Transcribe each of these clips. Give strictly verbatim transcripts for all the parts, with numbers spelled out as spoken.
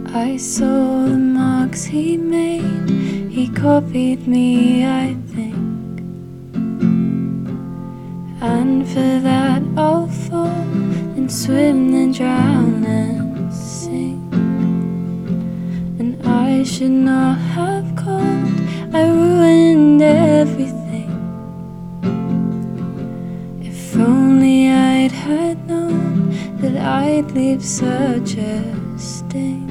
I saw the marks he made, he copied me, I think. And for that I'll fall and swim and drown and sing. And I should not have called, I ruined everything. If only I'd had known that I'd leave such a sting.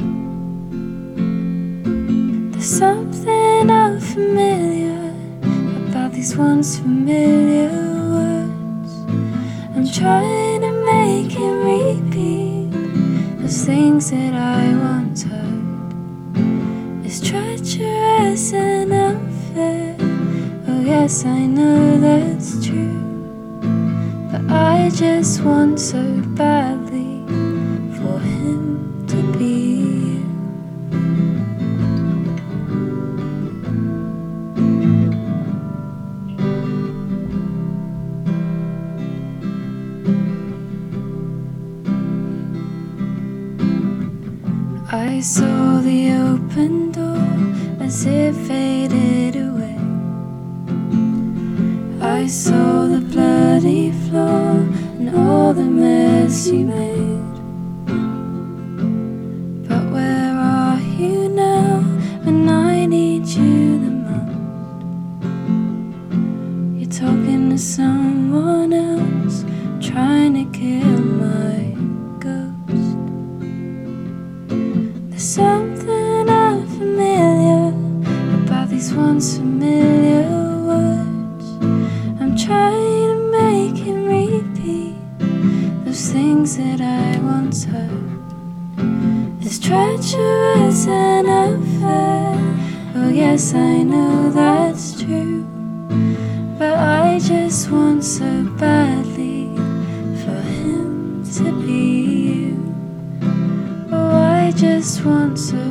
There's something unfamiliar about these once familiar words. I'm trying to make him repeat those things that I once heard. It's treacherous and unfair, oh yes, I know that's true. But I just want so badly for him to be you. I saw the open door as it faded away. I saw the bloody floor and all the mess you made. But where are you now when I need you the most? You're talking to someone else, trying to kill my ghost. There's something unfamiliar about these once familiar words. I'm trying to make him repeat those things that I once heard. It's treacherous and unfair, oh yes, I know that's true. But I just want so badly for him to be you. Oh, I just want so